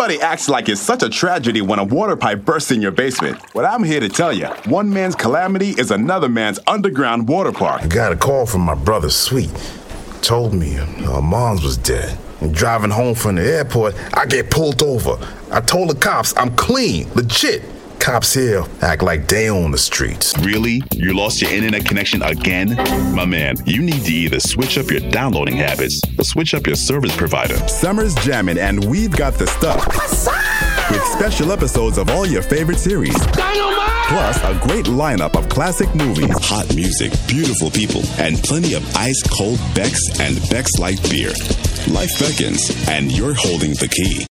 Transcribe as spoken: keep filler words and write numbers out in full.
Everybody acts like it's such a tragedy when a water pipe bursts in your basement. But I'm here to tell you, one man's calamity is another man's underground water park. I got a call from my brother, Sweet. Told me her mom's was dead. And driving home from the airport, I get pulled over. I told the cops I'm clean, legit. Cops here act like they own the streets. Really? You lost your internet connection again? My man, you need to either switch up your downloading habits or switch up your service provider. Summer's jamming and we've got the stuff. With special episodes of all your favorite series. Dynamite! Plus a great lineup of classic movies. Hot music, beautiful people, and plenty of ice-cold Beck's and Beck's Light beer. Life beckons, and you're holding the key.